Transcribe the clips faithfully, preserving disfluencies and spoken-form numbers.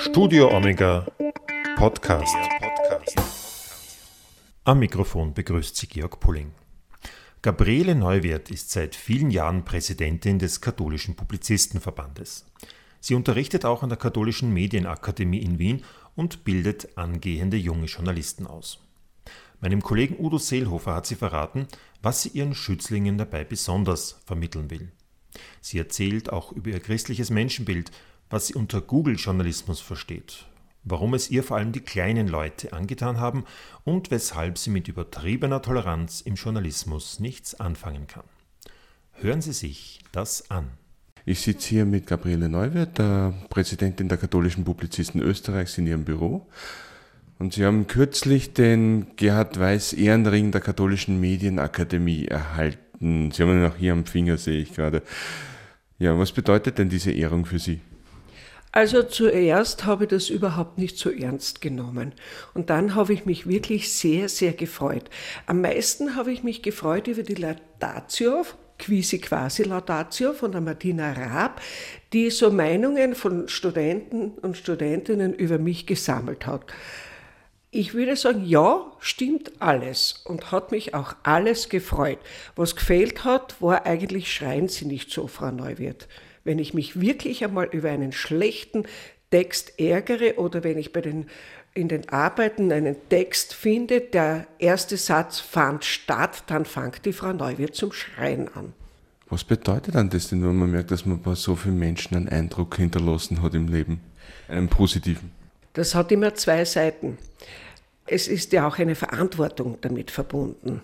Studio Omega Podcast. Am Mikrofon begrüßt Sie Georg Pulling. Gabriele Neuwirth ist seit vielen Jahren Präsidentin des Katholischen Publizistenverbandes. Sie unterrichtet auch an der Katholischen Medienakademie in Wien und bildet angehende junge Journalisten aus. Meinem Kollegen Udo Seelhofer hat sie verraten, was sie ihren Schützlingen dabei besonders vermitteln will. Sie erzählt auch über ihr christliches Menschenbild, was sie unter Google-Journalismus versteht, warum es ihr vor allem die kleinen Leute angetan haben und weshalb sie mit übertriebener Toleranz im Journalismus nichts anfangen kann. Hören Sie sich das an. Ich sitze hier mit Gabriele Neuwirth, der Präsidentin der Katholischen Publizisten Österreichs, in ihrem Büro. Und Sie haben kürzlich den Gerhard Weiß Ehrenring der Katholischen Medienakademie erhalten. Sie haben ihn auch hier am Finger, sehe ich gerade. Ja, was bedeutet denn diese Ehrung für Sie? Also zuerst habe ich das überhaupt nicht so ernst genommen. Und dann habe ich mich wirklich sehr, sehr gefreut. Am meisten habe ich mich gefreut über die Laudatio, Quisi Quasi Laudatio von der Martina Raab, die so Meinungen von Studenten und Studentinnen über mich gesammelt hat. Ich würde sagen, ja, stimmt alles und hat mich auch alles gefreut. Was gefehlt hat, war eigentlich, schreien Sie nicht so, Frau Neuwirth. Wenn ich mich wirklich einmal über einen schlechten Text ärgere oder wenn ich bei den, in den Arbeiten einen Text finde, der erste Satz fand statt, dann fängt die Frau Neuwirth zum Schreien an. Was bedeutet dann das denn, wenn man merkt, dass man bei so vielen Menschen einen Eindruck hinterlassen hat im Leben, einen positiven? Das hat immer zwei Seiten. Es ist ja auch eine Verantwortung damit verbunden.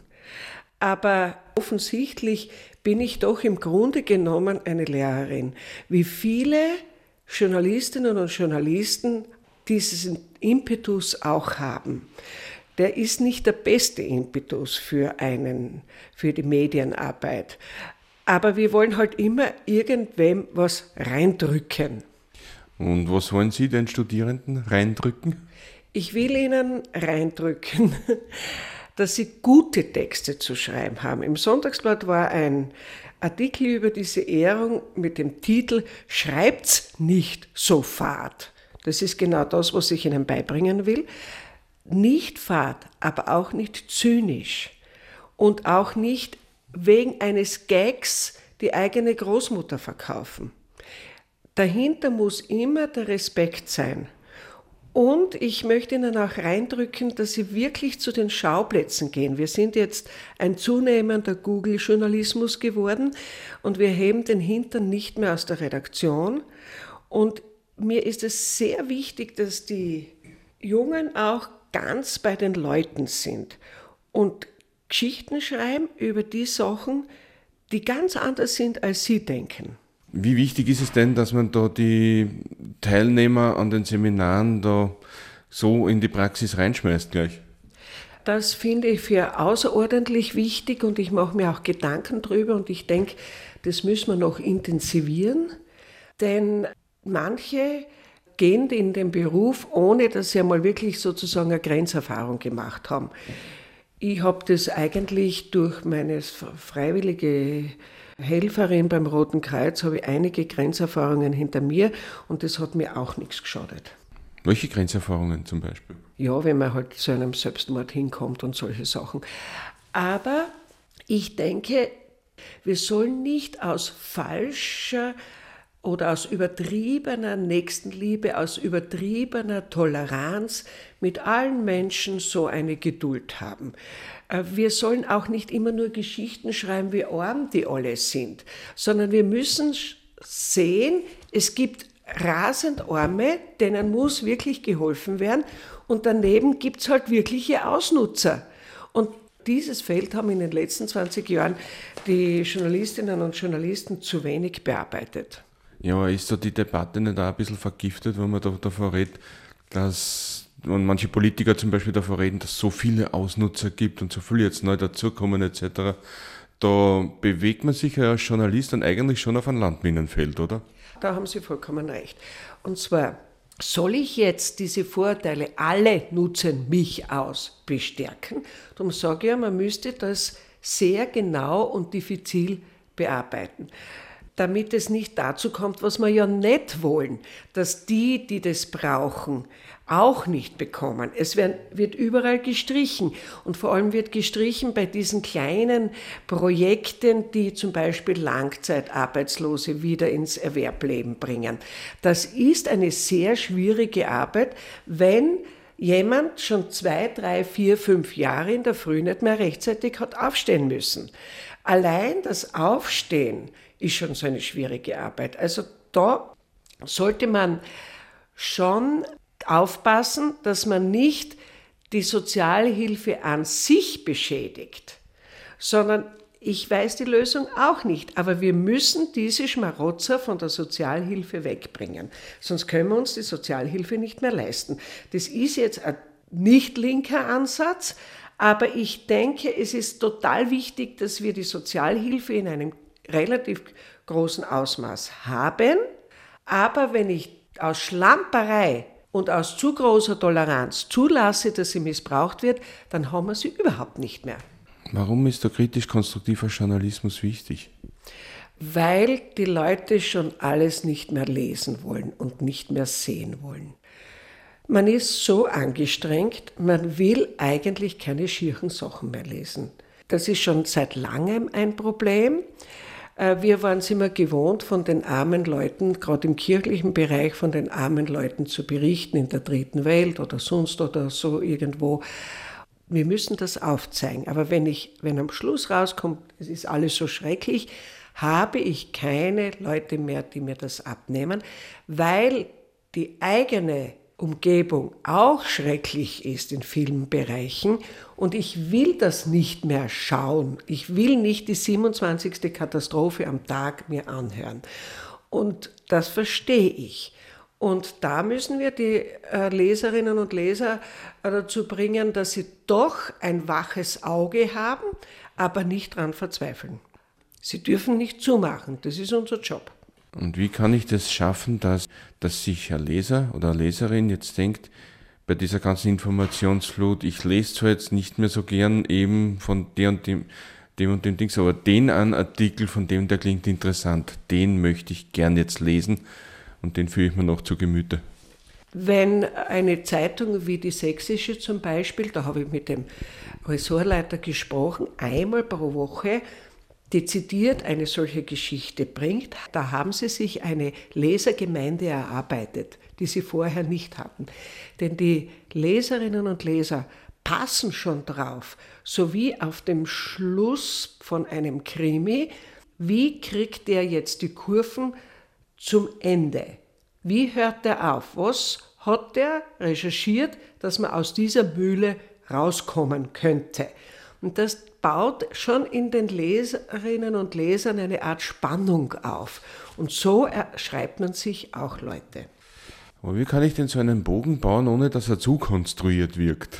Aber offensichtlich bin ich doch im Grunde genommen eine Lehrerin. Wie viele Journalistinnen und Journalisten diesen Impetus auch haben. Der ist nicht der beste Impetus für einen, für die Medienarbeit. Aber wir wollen halt immer irgendwem was reindrücken. Und was wollen Sie den Studierenden reindrücken? Ich will ihnen reindrücken, dass sie gute Texte zu schreiben haben. Im Sonntagsblatt war ein Artikel über diese Ehrung mit dem Titel "Schreibt's nicht so fad". Das ist genau das, was ich Ihnen beibringen will. Nicht fad, aber auch nicht zynisch und auch nicht wegen eines Gags die eigene Großmutter verkaufen. Dahinter muss immer der Respekt sein. Und ich möchte Ihnen auch reindrücken, dass Sie wirklich zu den Schauplätzen gehen. Wir sind jetzt ein zunehmender Google-Journalismus geworden und wir heben den Hintern nicht mehr aus der Redaktion. Und mir ist es sehr wichtig, dass die Jungen auch ganz bei den Leuten sind und Geschichten schreiben über die Sachen, die ganz anders sind, als sie denken. Wie wichtig ist es denn, dass man da die Teilnehmer an den Seminaren da so in die Praxis reinschmeißt gleich? Das finde ich für außerordentlich wichtig und ich mache mir auch Gedanken drüber und ich denke, das müssen wir noch intensivieren, denn manche gehen in den Beruf, ohne dass sie einmal wirklich sozusagen eine Grenzerfahrung gemacht haben. Ich habe das eigentlich durch meine freiwillige Helferin beim Roten Kreuz, habe ich einige Grenzerfahrungen hinter mir und das hat mir auch nichts geschadet. Welche Grenzerfahrungen zum Beispiel? Ja, wenn man halt zu einem Selbstmord hinkommt und solche Sachen. Aber ich denke, wir sollen nicht aus falscher oder aus übertriebener Nächstenliebe, aus übertriebener Toleranz mit allen Menschen so eine Geduld haben. Wir sollen auch nicht immer nur Geschichten schreiben, wie arm die alle sind, sondern wir müssen sehen, es gibt rasend Arme, denen muss wirklich geholfen werden und daneben gibt es halt wirkliche Ausnutzer. Und dieses Feld haben in den letzten zwanzig Jahren die Journalistinnen und Journalisten zu wenig bearbeitet. Ja, aber ist so die Debatte nicht auch ein bisschen vergiftet, wenn man da, davor redet, dass und manche Politiker zum Beispiel davor reden, dass es so viele Ausnutzer gibt und so viele jetzt neu dazukommen et cetera. Da bewegt man sich ja als Journalist dann eigentlich schon auf ein Landminenfeld, oder? Da haben Sie vollkommen recht. Und zwar, soll ich jetzt diese Vorteile, alle nutzen mich aus, bestärken? Darum sage ich ja, man müsste das sehr genau und diffizil bearbeiten. damit es nicht dazu kommt, was wir ja nicht wollen, dass die, die das brauchen, auch nicht bekommen. Es werden, wird überall gestrichen und vor allem wird gestrichen bei diesen kleinen Projekten, die zum Beispiel Langzeitarbeitslose wieder ins Erwerbleben bringen. Das ist eine sehr schwierige Arbeit, wenn jemand schon zwei, drei, vier, fünf Jahre in der Früh nicht mehr rechtzeitig hat aufstehen müssen. Allein das Aufstehen ist schon so eine schwierige Arbeit. Also da sollte man schon aufpassen, dass man nicht die Sozialhilfe an sich beschädigt, sondern ich weiß die Lösung auch nicht, aber wir müssen diese Schmarotzer von der Sozialhilfe wegbringen, sonst können wir uns die Sozialhilfe nicht mehr leisten. Das ist jetzt ein nicht linker Ansatz, aber ich denke, es ist total wichtig, dass wir die Sozialhilfe in einem relativ großen Ausmaß haben, aber wenn ich aus Schlamperei und aus zu großer Toleranz zulasse, dass sie missbraucht wird, dann haben wir sie überhaupt nicht mehr. Warum ist der kritisch-konstruktiver Journalismus wichtig? Weil die Leute schon alles nicht mehr lesen wollen und nicht mehr sehen wollen. Man ist so angestrengt, man will eigentlich keine schierchen Sachen mehr lesen. Das ist schon seit langem ein Problem. Wir waren es immer gewohnt, von den armen Leuten, gerade im kirchlichen Bereich, von den armen Leuten zu berichten, in der dritten Welt oder sonst oder so irgendwo. Wir müssen das aufzeigen. Aber wenn ich, wenn am Schluss rauskommt, es ist alles so schrecklich, habe ich keine Leute mehr, die mir das abnehmen, weil die eigene Umgebung auch schrecklich ist in vielen Bereichen und ich will das nicht mehr schauen. Ich will nicht die siebenundzwanzigste Katastrophe am Tag mir anhören. Und das verstehe ich. Und da müssen wir die Leserinnen und Leser dazu bringen, dass sie doch ein waches Auge haben, aber nicht daran verzweifeln. Sie dürfen nicht zumachen, das ist unser Job. Und wie kann ich das schaffen, dass, dass sich ein Leser oder eine Leserin jetzt denkt, bei dieser ganzen Informationsflut, ich lese zwar jetzt nicht mehr so gern eben von dem und dem, dem und dem Dings, aber den einen Artikel von dem, der klingt interessant, den möchte ich gern jetzt lesen und den führe ich mir noch zu Gemüte. Wenn eine Zeitung wie die Sächsische zum Beispiel, da habe ich mit dem Ressortleiter gesprochen, einmal pro Woche dezidiert eine solche Geschichte bringt, da haben sie sich eine Lesergemeinde erarbeitet, die sie vorher nicht hatten. Denn die Leserinnen und Leser passen schon drauf, so wie auf dem Schluss von einem Krimi, wie kriegt der jetzt die Kurven zum Ende? Wie hört der auf? Was hat der recherchiert, dass man aus dieser Mühle rauskommen könnte? Und das baut schon in den Leserinnen und Lesern eine Art Spannung auf. Und so schreibt man sich auch Leute. Aber wie kann ich denn so einen Bogen bauen, ohne dass er zu konstruiert wirkt?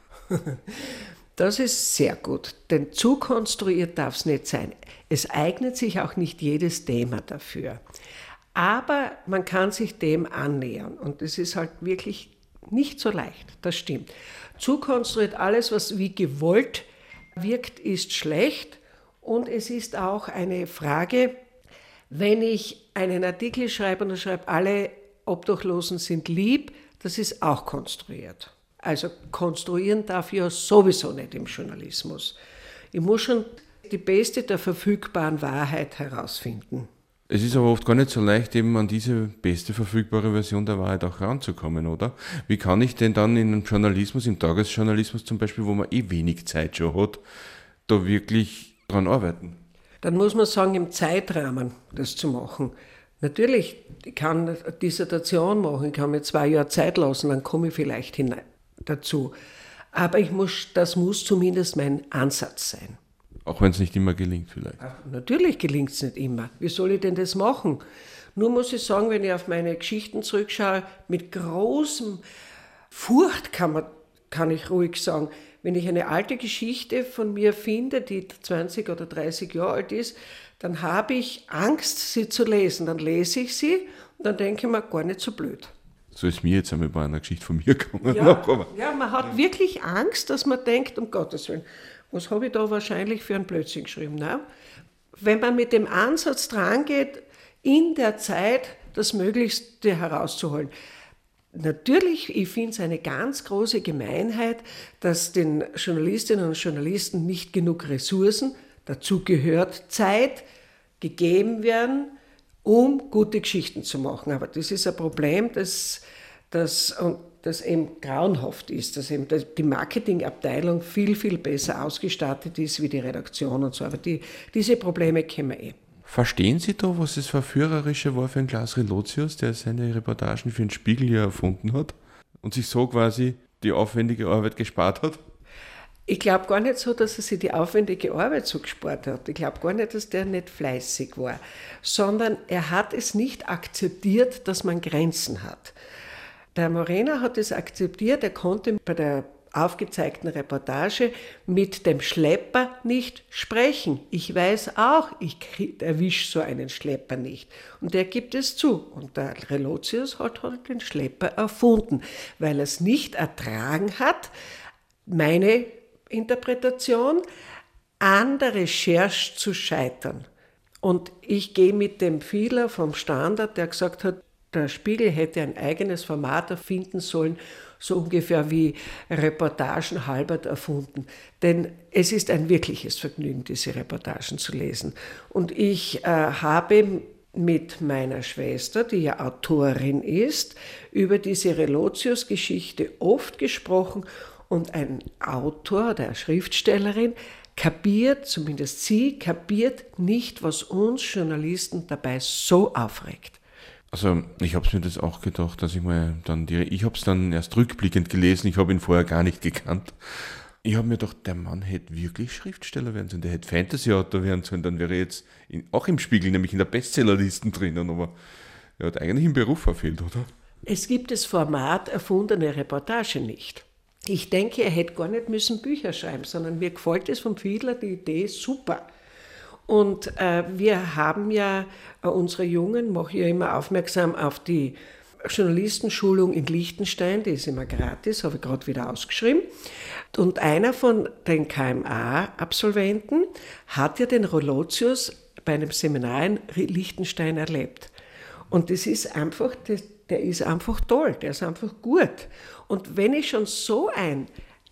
Das ist sehr gut, denn zu konstruiert darf es nicht sein. Es eignet sich auch nicht jedes Thema dafür. Aber man kann sich dem annähern und es ist halt wirklich nicht so leicht, das stimmt. Zu konstruiert, alles, was wie gewollt wirkt, ist schlecht und es ist auch eine Frage, wenn ich einen Artikel schreibe und schreibe, alle Obdachlosen sind lieb, das ist auch konstruiert. Also konstruieren darf ich ja sowieso nicht im Journalismus. Ich muss schon die beste der verfügbaren Wahrheit herausfinden. Es ist aber oft gar nicht so leicht, eben an diese beste verfügbare Version der Wahrheit auch ranzukommen, oder? Wie kann ich denn dann in einem Journalismus, im Tagesjournalismus zum Beispiel, wo man eh wenig Zeit schon hat, da wirklich dran arbeiten? Dann muss man sagen, im Zeitrahmen das zu machen. Natürlich, ich kann eine Dissertation machen, ich kann mir zwei Jahre Zeit lassen, dann komme ich vielleicht hinein dazu. Aber ich muss, das muss zumindest mein Ansatz sein. Auch wenn es nicht immer gelingt vielleicht. Ach, natürlich gelingt es nicht immer. Wie soll ich denn das machen? Nur muss ich sagen, wenn ich auf meine Geschichten zurückschaue, mit großem Furcht kann, man, kann ich ruhig sagen, wenn ich eine alte Geschichte von mir finde, die zwanzig oder dreißig Jahre alt ist, dann habe ich Angst, sie zu lesen. Dann lese ich sie und dann denke ich mir, gar nicht so blöd. So ist mir jetzt einmal bei einer Geschichte von mir gekommen. Ja, ja man hat ja wirklich Angst, dass man denkt, um Gottes Willen, was habe ich da wahrscheinlich für einen Blödsinn geschrieben? Nein. Wenn man mit dem Ansatz dran geht, in der Zeit das Möglichste herauszuholen. Natürlich, ich finde es eine ganz große Gemeinheit, dass den Journalistinnen und Journalisten nicht genug Ressourcen, dazu gehört Zeit, gegeben werden, um gute Geschichten zu machen. Aber das ist ein Problem, das, das, das eben grauenhaft ist, dass eben die Marketingabteilung viel, viel besser ausgestattet ist wie die Redaktion und so. Aber die, diese Probleme kennen wir eh. Verstehen Sie da, was das Verführerische war für einen Klaus Relotius, der seine Reportagen für den Spiegel ja erfunden hat und sich so quasi die aufwendige Arbeit gespart hat? Ich glaube gar nicht so, dass er sich die aufwendige Arbeit so gespart hat. Ich glaube gar nicht, dass der nicht fleißig war, sondern er hat es nicht akzeptiert, dass man Grenzen hat. Der Morena hat es akzeptiert, er konnte bei der aufgezeigten Reportage mit dem Schlepper nicht sprechen. Ich weiß auch, ich erwische so einen Schlepper nicht. Und der gibt es zu. Und der Relotius hat halt den Schlepper erfunden, weil er es nicht ertragen hat, meine Interpretation, an der Recherche zu scheitern. Und ich gehe mit dem Fiedler vom Standard, der gesagt hat, der Spiegel hätte ein eigenes Format erfinden sollen, so ungefähr wie Reportagen Halbert erfunden. Denn es ist ein wirkliches Vergnügen, diese Reportagen zu lesen. Und ich äh, habe mit meiner Schwester, die ja Autorin ist, über diese Relotius-Geschichte oft gesprochen. Und ein Autor oder eine Schriftstellerin kapiert, zumindest sie, kapiert nicht, was uns Journalisten dabei so aufregt. Also ich habe mir das auch gedacht, dass ich mal dann, die, ich habe es dann erst rückblickend gelesen, ich habe ihn vorher gar nicht gekannt. Ich habe mir gedacht, der Mann hätte wirklich Schriftsteller werden sollen, der hätte Fantasy-Autor werden sollen, dann wäre er jetzt in, auch im Spiegel, nämlich in der Bestsellerlisten drinnen, aber er hat eigentlich im Beruf verfehlt, oder? Es gibt das Format erfundene Reportage nicht. Ich denke, er hätte gar nicht müssen Bücher schreiben, sondern mir gefällt es vom Fiedler, die Idee ist super. Und äh, wir haben ja, äh, unsere Jungen, mache ich ja immer aufmerksam auf die Journalistenschulung in Liechtenstein, die ist immer gratis, habe ich gerade wieder ausgeschrieben. Und einer von den K M A-Absolventen hat ja den Relotius bei einem Seminar in Liechtenstein erlebt. Und das ist einfach, das, der ist einfach toll, der ist einfach gut. Und wenn ich schon so ein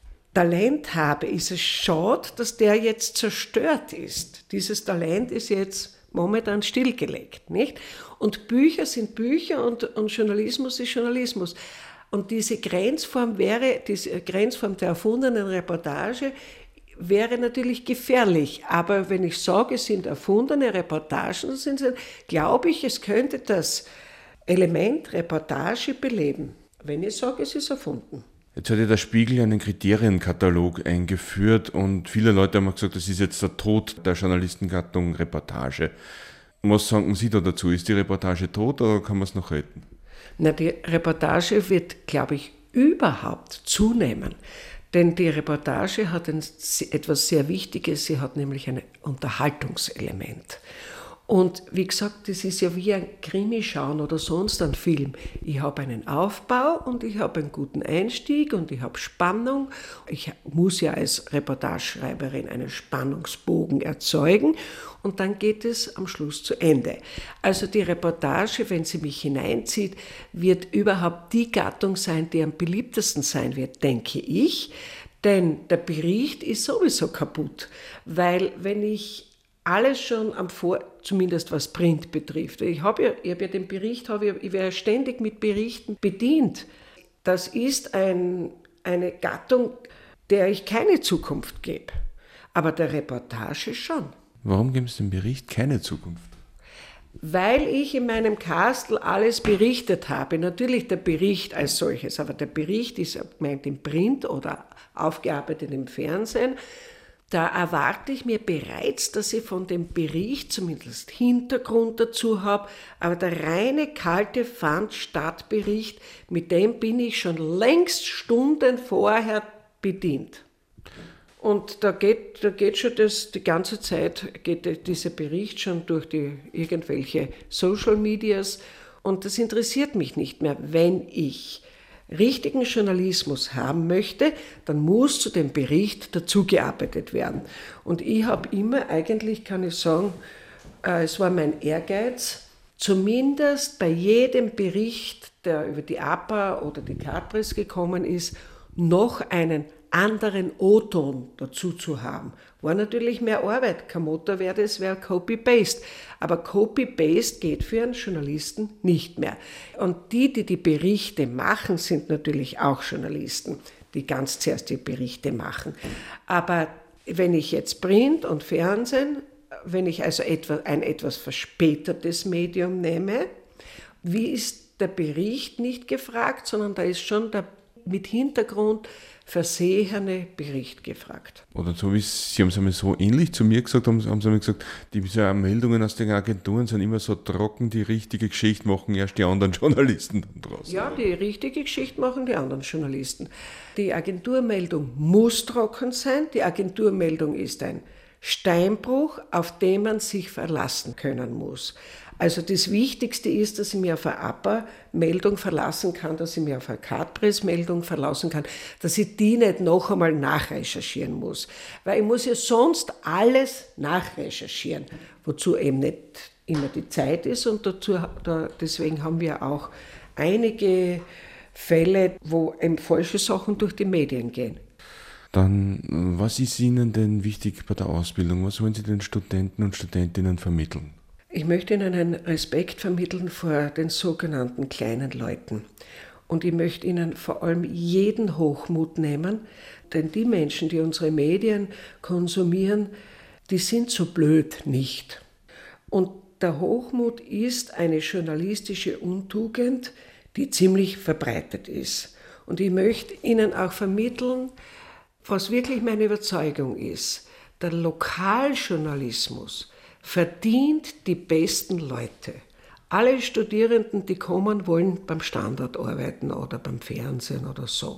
Talent habe, ist es schade, dass der jetzt zerstört ist. Dieses Talent ist jetzt momentan stillgelegt, nicht? Und Bücher sind Bücher und, und Journalismus ist Journalismus. Und diese Grenzform wäre, diese Grenzform der erfundenen Reportage wäre natürlich gefährlich. Aber wenn ich sage, es sind erfundene Reportagen, sind sie, glaube ich, es könnte das Element Reportage beleben. Wenn ich sage, es ist erfunden. Jetzt hat ja der Spiegel einen Kriterienkatalog eingeführt und viele Leute haben gesagt, das ist jetzt der Tod der Journalistengattung Reportage. Was sagen Sie da dazu? Ist die Reportage tot oder kann man es noch retten? Na, die Reportage wird, glaube ich, überhaupt zunehmen. Denn die Reportage hat ein, etwas sehr Wichtiges, sie hat nämlich ein Unterhaltungselement. Und wie gesagt, das ist ja wie ein Krimi schauen oder sonst ein Film. Ich habe einen Aufbau und ich habe einen guten Einstieg und ich habe Spannung. Ich muss ja als Reportageschreiberin einen Spannungsbogen erzeugen und dann geht es am Schluss zu Ende. Also die Reportage, wenn sie mich hineinzieht, wird überhaupt die Gattung sein, die am beliebtesten sein wird, denke ich. Denn der Bericht ist sowieso kaputt, weil wenn ich alles schon am Vor, zumindest was Print betrifft. Ich habe ja, ich habe ja den Bericht, habe ich, ich werde ständig mit Berichten bedient. Das ist ein, eine Gattung, der ich keine Zukunft gebe. Aber der Reportage schon. Warum geben Sie dem Bericht keine Zukunft? Weil ich in meinem Kastel alles berichtet habe. Natürlich der Bericht als solches, aber der Bericht ist gemeint im Print oder aufgearbeitet im Fernsehen. Da erwarte ich mir bereits, dass ich von dem Bericht zumindest Hintergrund dazu habe, aber der reine, kalte Fand-Stadt-Bericht, mit dem bin ich schon längst Stunden vorher bedient. Und da geht, da geht schon das, die ganze Zeit geht dieser Bericht schon durch die irgendwelche Social Medias und das interessiert mich nicht mehr, wenn ich richtigen Journalismus haben möchte, dann muss zu dem Bericht dazugearbeitet werden. Und ich habe immer, eigentlich kann ich sagen, äh, es war mein Ehrgeiz, zumindest bei jedem Bericht, der über die A P A oder die Card-Presse gekommen ist, noch einen anderen O-Ton dazu zu haben. War natürlich mehr Arbeit. Kein Motto wäre das, wäre Copy-Paste. Aber Copy-Paste geht für einen Journalisten nicht mehr. Und die, die die Berichte machen, sind natürlich auch Journalisten, die ganz zuerst die Berichte machen. Aber wenn ich jetzt Print und Fernsehen, wenn ich also etwa ein etwas verspätetes Medium nehme, wie ist der Bericht nicht gefragt, sondern da ist schon der mit Hintergrund versehene Bericht gefragt. Oder so wie Sie haben es einmal so ähnlich zu mir gesagt, haben, haben Sie einmal gesagt, die so Meldungen aus den Agenturen sind immer so trocken, die richtige Geschichte machen erst die anderen Journalisten dann draus. Ja, die richtige Geschichte machen die anderen Journalisten. Die Agenturmeldung muss trocken sein. Die Agenturmeldung ist ein Steinbruch, auf den man sich verlassen können muss. Also das Wichtigste ist, dass ich mich auf eine A P A-Meldung verlassen kann, dass ich mich auf eine Card-Presse-Meldung verlassen kann, dass ich die nicht noch einmal nachrecherchieren muss. Weil ich muss ja sonst alles nachrecherchieren, wozu eben nicht immer die Zeit ist. Und dazu, da, deswegen haben wir auch einige Fälle, wo eben falsche Sachen durch die Medien gehen. Dann, was ist Ihnen denn wichtig bei der Ausbildung? Was wollen Sie den Studenten und Studentinnen vermitteln? Ich möchte ihnen einen Respekt vermitteln vor den sogenannten kleinen Leuten. Und ich möchte ihnen vor allem jeden Hochmut nehmen, denn die Menschen, die unsere Medien konsumieren, die sind so blöd nicht. Und der Hochmut ist eine journalistische Untugend, die ziemlich verbreitet ist. Und ich möchte ihnen auch vermitteln, was wirklich meine Überzeugung ist. Der Lokaljournalismus verdient die besten Leute. Alle Studierenden, die kommen, wollen beim Standard arbeiten oder beim Fernsehen oder so.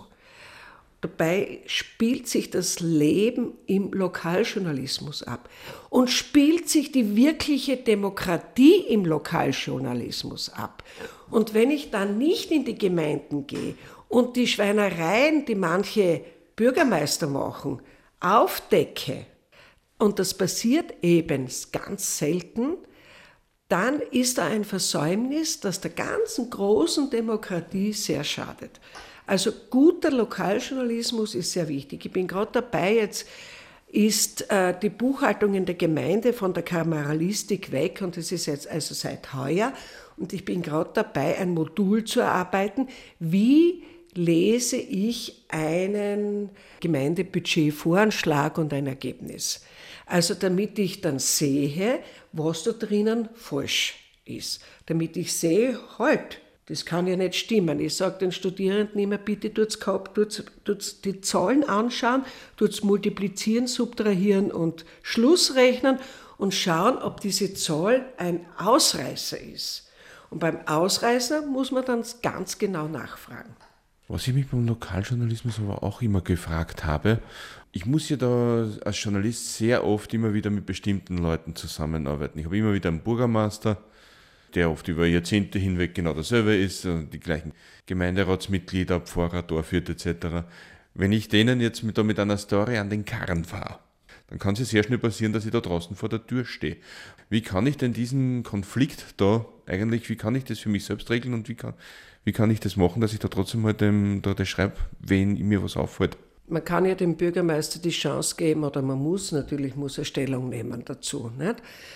Dabei spielt sich das Leben im Lokaljournalismus ab und spielt sich die wirkliche Demokratie im Lokaljournalismus ab. Und wenn ich dann nicht in die Gemeinden gehe und die Schweinereien, die manche Bürgermeister machen, aufdecke, und das passiert eben ganz selten, dann ist da ein Versäumnis, das der ganzen großen Demokratie sehr schadet. Also guter Lokaljournalismus ist sehr wichtig. Ich bin gerade dabei, jetzt ist äh, die Buchhaltung in der Gemeinde von der Kameralistik weg und das ist jetzt also seit heuer. Und ich bin gerade dabei, ein Modul zu erarbeiten, wie lese ich einen Gemeindebudgetvoranschlag und ein Ergebnis. Also damit ich dann sehe, was da drinnen falsch ist. Damit ich sehe, halt, das kann ja nicht stimmen. Ich sage den Studierenden immer, bitte tut's, tut's, tut's die Zahlen anschauen, tut's multiplizieren, subtrahieren und Schlussrechnen und schauen, ob diese Zahl ein Ausreißer ist. Und beim Ausreißer muss man dann ganz genau nachfragen. Was ich mich beim Lokaljournalismus aber auch immer gefragt habe, ich muss ja da als Journalist sehr oft immer wieder mit bestimmten Leuten zusammenarbeiten. Ich habe immer wieder einen Bürgermeister, der oft über Jahrzehnte hinweg genau dasselbe ist, die gleichen Gemeinderatsmitglieder, Pfarrer, Dorfwirt et cetera. Wenn ich denen jetzt mit, da mit einer Story an den Karren fahre, dann kann es sehr schnell passieren, dass ich da draußen vor der Tür stehe. Wie kann ich denn diesen Konflikt da eigentlich, wie kann ich das für mich selbst regeln und wie kann, wie kann ich das machen, dass ich da trotzdem halt dem, da das schreibe, wenn mir was auffällt? Man kann ja dem Bürgermeister die Chance geben, oder man muss, natürlich muss er Stellung nehmen dazu, nicht?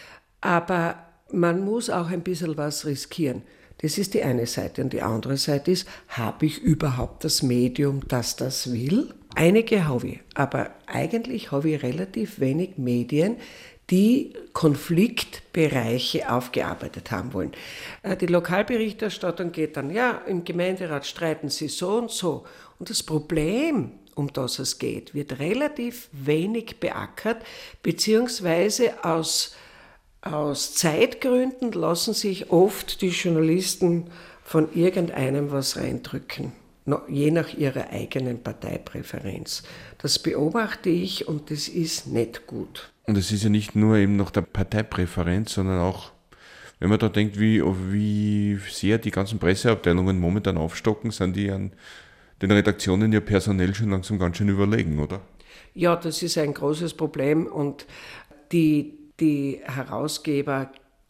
Aber man muss auch ein bisschen was riskieren. Das ist die eine Seite. Und die andere Seite ist, habe ich überhaupt das Medium, das das will? Einige habe ich, aber eigentlich habe ich relativ wenig Medien, die Konfliktbereiche aufgearbeitet haben wollen. Die Lokalberichterstattung geht dann, ja, im Gemeinderat streiten sie so und so. Und das Problem, um das es geht, wird relativ wenig beackert, beziehungsweise aus, aus Zeitgründen lassen sich oft die Journalisten von irgendeinem was reindrücken, je nach ihrer eigenen Parteipräferenz. Das beobachte ich und das ist nicht gut. Und es ist ja nicht nur eben nach der Parteipräferenz, sondern auch, wenn man da denkt, wie, wie sehr die ganzen Presseabteilungen momentan aufstocken, sind die an den Redaktionen ja personell schon langsam ganz schön überlegen, oder? Ja, das ist ein großes Problem und die, die Herausgeber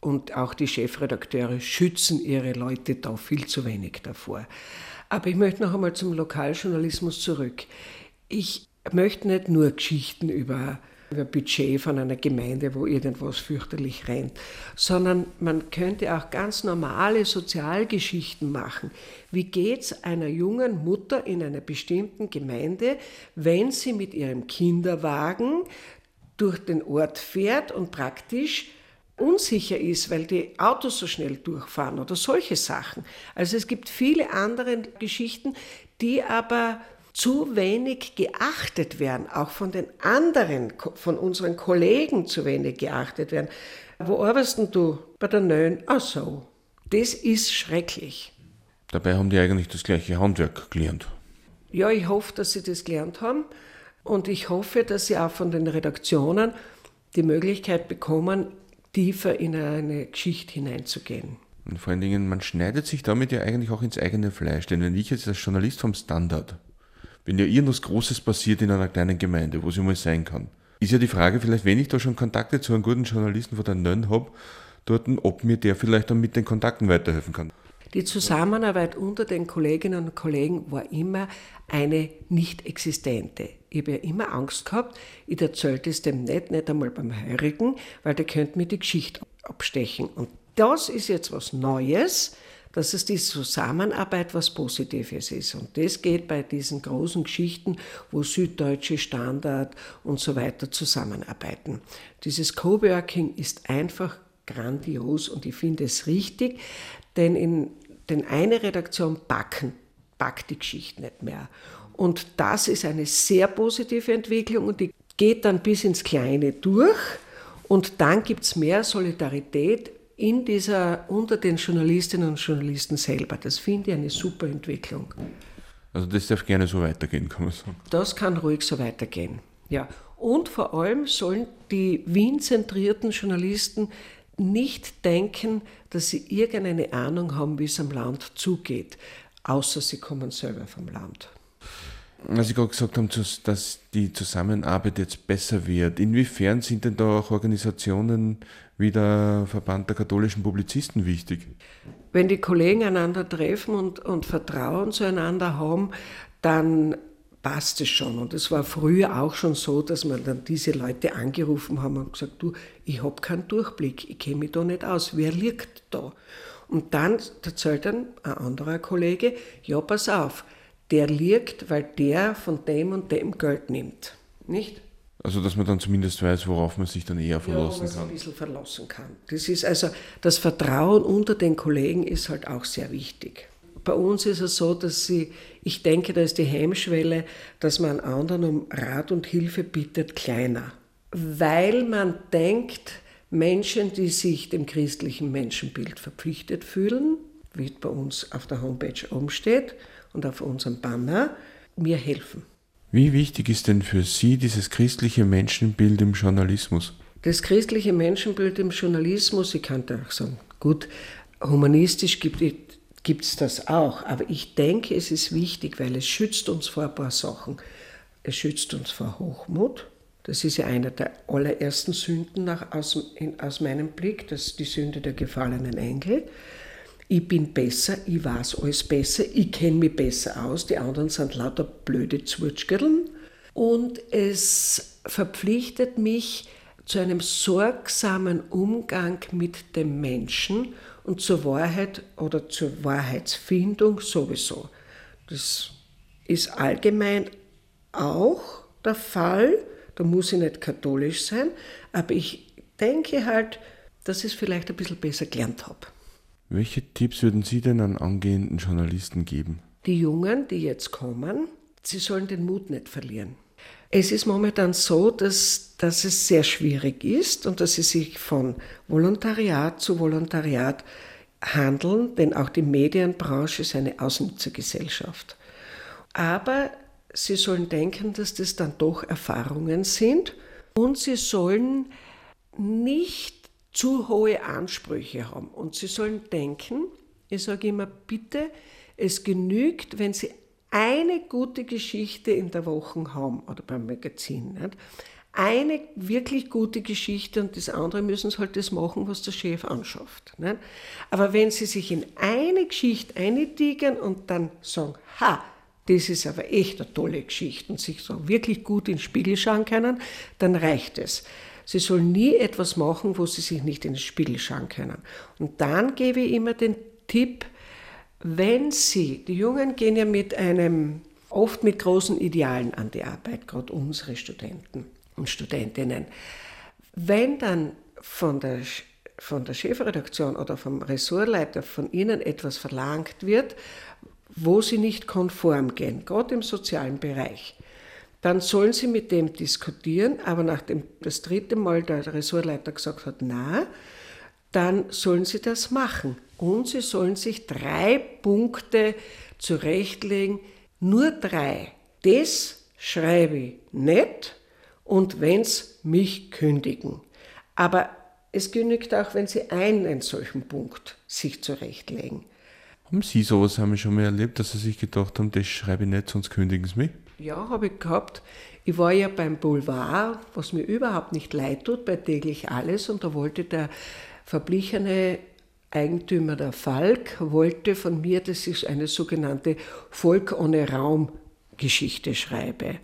Und auch die Chefredakteure schützen ihre Leute da viel zu wenig davor. Aber ich möchte noch einmal zum Lokaljournalismus zurück. Ich möchte nicht nur Geschichten über, über Budget von einer Gemeinde, wo irgendwas fürchterlich rennt, sondern man könnte auch ganz normale Sozialgeschichten machen. Wie geht es einer jungen Mutter in einer bestimmten Gemeinde, wenn sie mit ihrem Kinderwagen durch den Ort fährt und praktisch unsicher ist, weil die Autos so schnell durchfahren oder solche Sachen. Also es gibt viele andere Geschichten, die aber zu wenig geachtet werden, auch von den anderen, von unseren Kollegen zu wenig geachtet werden. Wo arbeitest denn du? Bei der Nön? Ach so. Das ist schrecklich. Dabei haben die eigentlich das gleiche Handwerk gelernt. Ja, ich hoffe, dass sie das gelernt haben und ich hoffe, dass sie auch von den Redaktionen die Möglichkeit bekommen, tiefer in eine Geschichte hineinzugehen. Und vor allen Dingen, man schneidet sich damit ja eigentlich auch ins eigene Fleisch. Denn wenn ich jetzt als Journalist vom Standard, wenn ja irgendwas Großes passiert in einer kleinen Gemeinde, wo sie mal sein kann, ist ja die Frage vielleicht, wenn ich da schon Kontakte zu einem guten Journalisten von der Nön habe, dort, ob mir der vielleicht dann mit den Kontakten weiterhelfen kann. Die Zusammenarbeit unter den Kolleginnen und Kollegen war immer eine nicht existente. Ich habe ja immer Angst gehabt, ich erzählte es dem nicht, nicht einmal beim Heurigen, weil der könnte mir die Geschichte abstechen. Und das ist jetzt was Neues, dass es die Zusammenarbeit was Positives ist. Und das geht bei diesen großen Geschichten, wo Süddeutsche, Standard und so weiter zusammenarbeiten. Dieses Coworking ist einfach grandios und ich finde es richtig, denn in denn eine Redaktion backen, packt die Geschichte nicht mehr. Und das ist eine sehr positive Entwicklung und die geht dann bis ins Kleine durch und dann gibt es mehr Solidarität in dieser, unter den Journalistinnen und Journalisten selber. Das finde ich eine super Entwicklung. Also das darf gerne so weitergehen, kann man sagen. Das kann ruhig so weitergehen, ja. Und vor allem sollen die Wien-zentrierten Journalisten nicht denken, dass sie irgendeine Ahnung haben, wie es am Land zugeht, außer sie kommen selber vom Land. Als Sie gerade gesagt haben, dass die Zusammenarbeit jetzt besser wird, inwiefern sind denn da auch Organisationen wie der Verband der katholischen Publizisten wichtig? Wenn die Kollegen einander treffen und, und Vertrauen zueinander haben, dann passt es schon. Und es war früher auch schon so, dass man dann diese Leute angerufen haben und gesagt, du, ich habe keinen Durchblick, ich kenne mich da nicht aus, wer liegt da? Und dann erzählt dann ein anderer Kollege, ja, pass auf, der liegt, weil der von dem und dem Geld nimmt, nicht? Also, dass man dann zumindest weiß, worauf man sich dann eher verlassen ja, kann. ein bisschen verlassen kann. Das ist also, das Vertrauen unter den Kollegen ist halt auch sehr wichtig. Bei uns ist es so, dass sie, ich denke, da ist die Hemmschwelle, dass man anderen um Rat und Hilfe bittet, kleiner. Weil man denkt, Menschen, die sich dem christlichen Menschenbild verpflichtet fühlen, wie bei uns auf der Homepage oben steht und auf unserem Banner, mir helfen. Wie wichtig ist denn für Sie dieses christliche Menschenbild im Journalismus? Das christliche Menschenbild im Journalismus, ich könnte auch sagen, gut, humanistisch gibt es gibt es das auch. Aber ich denke, es ist wichtig, weil es schützt uns vor ein paar Sachen. Es schützt uns vor Hochmut. Das ist ja einer der allerersten Sünden nach, aus, in, aus meinem Blick, das ist die Sünde der gefallenen Engel. Ich bin besser, ich weiß alles besser, ich kenne mich besser aus, die anderen sind lauter blöde Zwurtschgerln. Und es verpflichtet mich zu einem sorgsamen Umgang mit dem Menschen und zur Wahrheit oder zur Wahrheitsfindung sowieso. Das ist allgemein auch der Fall, da muss ich nicht katholisch sein, aber ich denke halt, dass ich es vielleicht ein bisschen besser gelernt habe. Welche Tipps würden Sie denn an angehenden Journalisten geben? Die Jungen, die jetzt kommen, sie sollen den Mut nicht verlieren. Es ist momentan so, dass, dass es sehr schwierig ist und dass sie sich von Volontariat zu Volontariat handeln, denn auch die Medienbranche ist eine Ausnutzergesellschaft. Aber sie sollen denken, dass das dann doch Erfahrungen sind und sie sollen nicht zu hohe Ansprüche haben. Und sie sollen denken, ich sage immer, bitte, es genügt, wenn sie eine gute Geschichte in der Woche haben, oder beim Magazin, nicht? eine wirklich gute Geschichte und das andere müssen sie halt das machen, was der Chef anschafft. Nicht? Aber wenn sie sich in eine Geschichte eintigern und dann sagen, ha, das ist aber echt eine tolle Geschichte und sich so wirklich gut in den Spiegel schauen können, dann reicht es. Sie sollen nie etwas machen, wo sie sich nicht in den Spiegel schauen können. Und dann gebe ich immer den Tipp, wenn sie, die Jungen gehen ja mit einem, oft mit großen Idealen an die Arbeit, gerade unsere Studenten und Studentinnen. Wenn dann von der, von der Chefredaktion oder vom Ressortleiter von ihnen etwas verlangt wird, wo sie nicht konform gehen, gerade im sozialen Bereich, dann sollen sie mit dem diskutieren, aber nachdem das dritte Mal der Ressortleiter gesagt hat, na, dann sollen sie das machen. Und sie sollen sich drei Punkte zurechtlegen, nur drei. Das schreibe ich nicht und wenn's mich kündigen. Aber es genügt auch, wenn sie einen solchen Punkt sich zurechtlegen. Haben Sie sowas haben Sie schon mal erlebt, dass Sie sich gedacht haben, das schreibe ich nicht, sonst kündigen Sie mich? Ja, habe ich gehabt. Ich war ja beim Boulevard, was mir überhaupt nicht leid tut, bei täglich alles. Und da wollte der verblichene Eigentümer, der Falk, wollte von mir, dass ich eine sogenannte Volk ohne Raum Geschichte schreibe.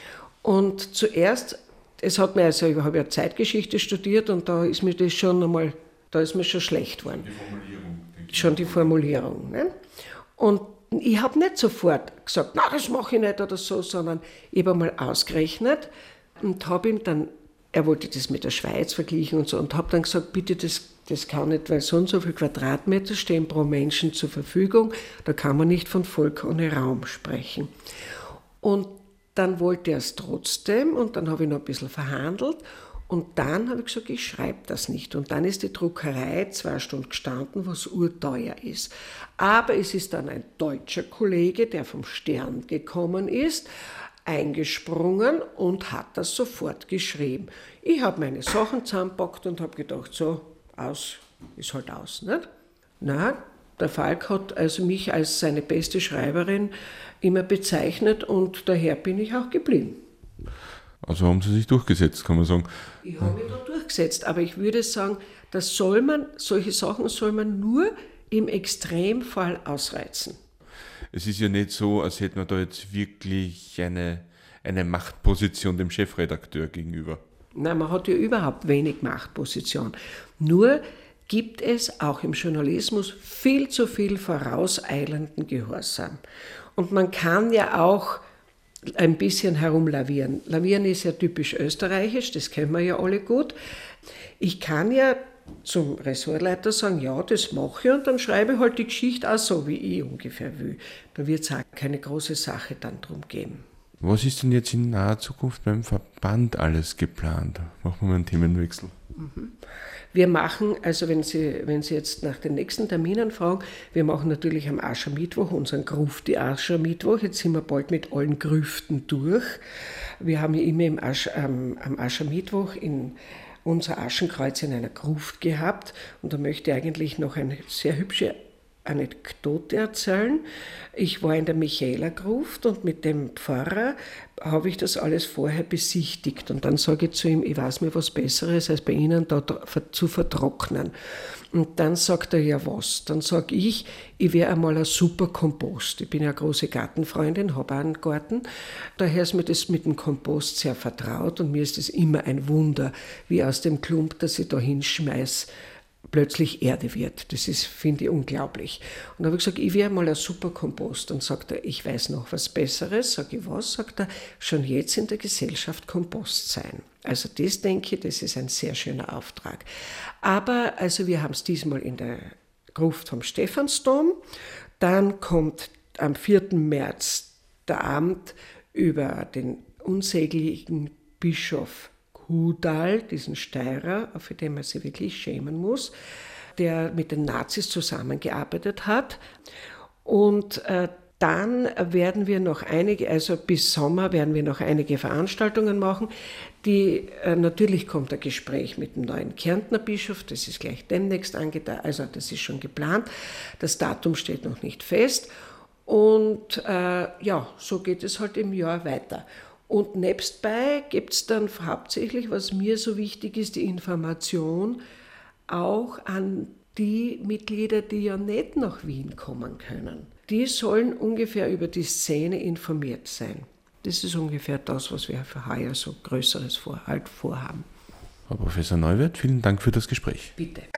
Und zuerst, es hat mir also, ich habe ja Zeitgeschichte studiert und da ist mir das schon einmal, da ist mir schon schlecht geworden. Die Formulierung. Schon die Formulierung. Ne? Und ich habe nicht sofort gesagt, na, das mache ich nicht oder so, sondern ich habe einmal ausgerechnet und habe ihm dann, er wollte das mit der Schweiz vergleichen und so, und habe dann gesagt, bitte, das, das kann nicht, weil so und so viele Quadratmeter stehen pro Menschen zur Verfügung, da kann man nicht von Volk ohne Raum sprechen. Und dann wollte er es trotzdem und dann habe ich noch ein bisschen verhandelt. Und dann habe ich gesagt, ich schreibe das nicht. Und dann ist die Druckerei zwei Stunden gestanden, was urteuer ist. Aber es ist dann ein deutscher Kollege, der vom Stern gekommen ist, eingesprungen und hat das sofort geschrieben. Ich habe meine Sachen zusammengepackt und habe gedacht, so, aus, ist halt aus. Nicht? Na, der Falk hat also mich als seine beste Schreiberin immer bezeichnet und daher bin ich auch geblieben. Also haben Sie sich durchgesetzt, kann man sagen. Ich habe mich da durchgesetzt, aber ich würde sagen, das soll man, solche Sachen soll man nur im Extremfall ausreizen. Es ist ja nicht so, als hätte man da jetzt wirklich eine, eine Machtposition dem Chefredakteur gegenüber. Nein, man hat ja überhaupt wenig Machtposition. Nur gibt es auch im Journalismus viel zu viel vorauseilenden Gehorsam. Und man kann ja auch ein bisschen herumlavieren. Lavieren ist ja typisch österreichisch, das kennen wir ja alle gut. Ich kann ja zum Ressortleiter sagen, ja, das mache ich und dann schreibe ich halt die Geschichte auch so, wie ich ungefähr will. Da wird es auch keine große Sache dann drum geben. Was ist denn jetzt in naher Zukunft beim Verband alles geplant? Machen wir mal einen Themenwechsel. Mhm. Wir machen, also wenn Sie, wenn Sie jetzt nach den nächsten Terminen fragen, wir machen natürlich am Aschermittwoch unseren Gruft, Aschermittwoch. Jetzt sind wir bald mit allen Grüften durch. Wir haben ja immer im Asch, ähm, am Aschermittwoch in unser Aschenkreuz in einer Gruft gehabt. Und da möchte ich eigentlich noch eine sehr hübsche Anekdote erzählen. Ich war in der Michaelergruft und mit dem Pfarrer habe ich das alles vorher besichtigt. Und dann sage ich zu ihm, ich weiß mir was Besseres, als bei Ihnen da zu vertrocknen. Und dann sagt er, ja was? Dann sage ich, ich wäre einmal ein super Kompost. Ich bin ja eine große Gartenfreundin, habe auch einen Garten. Daher ist mir das mit dem Kompost sehr vertraut und mir ist es immer ein Wunder, wie aus dem Klump, das ich da hinschmeiße, plötzlich Erde wird. Das ist, finde ich, unglaublich. Und da habe ich gesagt, ich wäre mal ein super Kompost. Und sagt er, ich weiß noch was Besseres. Sag ich, was? Sagt er, schon jetzt in der Gesellschaft Kompost sein. Also das denke ich, das ist ein sehr schöner Auftrag. Aber also wir haben es diesmal in der Gruft vom Stephansdom. Dann kommt am vierten März der Abend über den unsäglichen Bischof Hudal, diesen Steirer, für den man sich wirklich schämen muss, der mit den Nazis zusammengearbeitet hat. Und äh, dann werden wir noch einige, also bis Sommer werden wir noch einige Veranstaltungen machen. Die, äh, natürlich kommt ein Gespräch mit dem neuen Kärntner Bischof, das ist gleich demnächst angedacht, also das ist schon geplant. Das Datum steht noch nicht fest. Und äh, ja, so geht es halt im Jahr weiter. Und nebstbei gibt es dann hauptsächlich, was mir so wichtig ist, die Information auch an die Mitglieder, die ja nicht nach Wien kommen können. Die sollen ungefähr über die Szene informiert sein. Das ist ungefähr das, was wir für heuer so Größeres vor, halt vorhaben. Frau Professor Neuwirth, vielen Dank für das Gespräch. Bitte.